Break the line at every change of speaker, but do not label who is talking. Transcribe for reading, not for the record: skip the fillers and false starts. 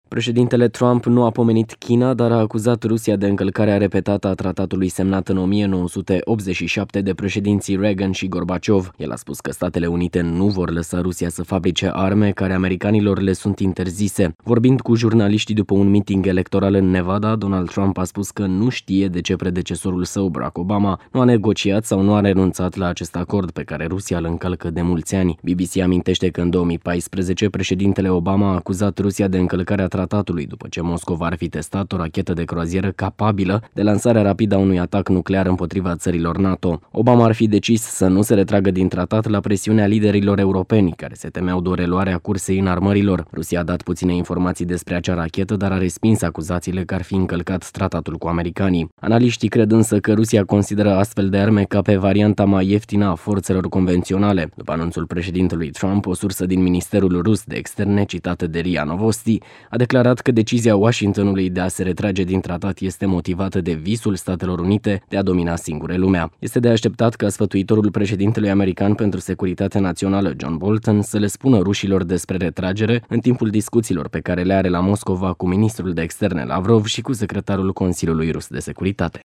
Președintele Trump nu a pomenit China, dar a acuzat Rusia de încălcarea repetată a tratatului semnat în 1987 de președinții Reagan și Gorbaciov. El a spus că Statele Unite nu vor lăsa Rusia să fabrice arme care americanilor le sunt interzise. Vorbind cu jurnaliștii după un meeting electoral în Nevada, Donald Trump a spus că nu știe de ce predecesorul său, Barack Obama, nu a negociat sau nu a renunțat la acest acord pe care Rusia îl încalcă de mulți ani. BBC amintește că în 2014 președintele Obama a acuzat Rusia de încălcarea tratatului după ce Moscova ar fi testat o rachetă de croazieră capabilă de lansarea rapidă a unui atac nuclear împotriva țărilor NATO. Obama ar fi decis să nu se retragă din tratat la presiunea liderilor europeni, care se temeau de o reluare a cursei înarmărilor. Rusia a dat puține informații despre acea rachetă, dar a respins acuzațiile că ar fi încălcat tratatul cu americanii. Analiștii cred însă că Rusia consideră astfel de arme ca pe varianta mai ieftină a forțelor convenționale. După anunțul președintelui Trump, o sursă din Ministerul Rus de Externe, citată de RIA Novosti, a declarat că decizia Washingtonului de a se retrage din tratat este motivată de visul Statelor Unite de a domina singure lumea. Este de așteptat ca sfătuitorul președintelui american pentru securitatea națională, John Bolton, să le spună rușilor despre retragere în timpul discuțiilor pe care le are la Moscova cu ministrul de externe Lavrov și cu secretarul Consiliului Rus de Securitate.